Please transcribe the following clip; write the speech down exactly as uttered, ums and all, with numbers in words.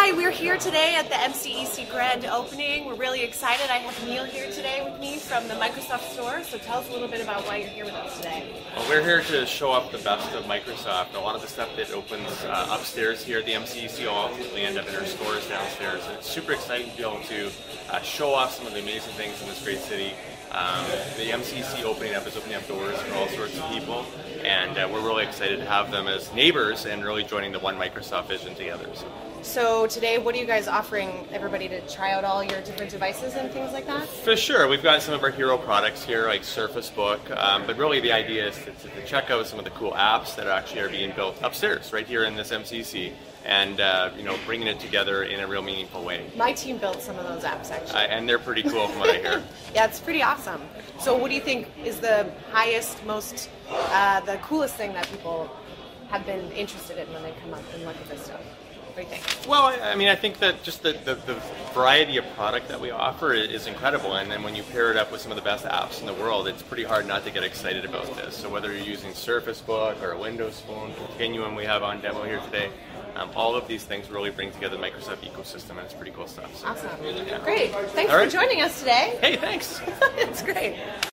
Hi, we're here today at the M C E C grand opening. We're really excited. I have Neil here today with me from the Microsoft store. So tell us a little bit about why you're here with us today. Well, we're here to show off the best of Microsoft. A lot of the stuff that opens uh, upstairs here at the M C E C will ultimately end up in our stores downstairs. And it's super exciting to be able to uh, show off some of the amazing things in this great city. Um, the M C E C opening up is opening up doors for all sorts of people, and uh, we're really excited to have them as neighbors and really joining the One Microsoft vision together. So. So today, what are you guys offering everybody to try out all your different devices and things like that? For sure. We've got some of our hero products here, like Surface Book, um, but really the idea is to, to check out some of the cool apps that actually are being built upstairs, right here in this M C E C, and uh, you know, bringing it together in a real meaningful way. My team built some of those apps, actually. Uh, and they're pretty cool from what I hear. Yeah, it's pretty awesome. So what do you think is the highest, most, uh, the coolest thing that people have been interested in when they come up and look at this stuff? What do you think? Well, I mean, I think that just the, the, the variety of product that we offer is incredible, and then when you pair it up with some of the best apps in the world, it's pretty hard not to get excited about this. So whether you're using Surface Book or a Windows Phone, Continuum we have on demo here today, um, all of these things really bring together the Microsoft ecosystem, and it's pretty cool stuff. So, awesome. yeah. Great. Thanks All for right. joining us today. Hey, thanks. It's great.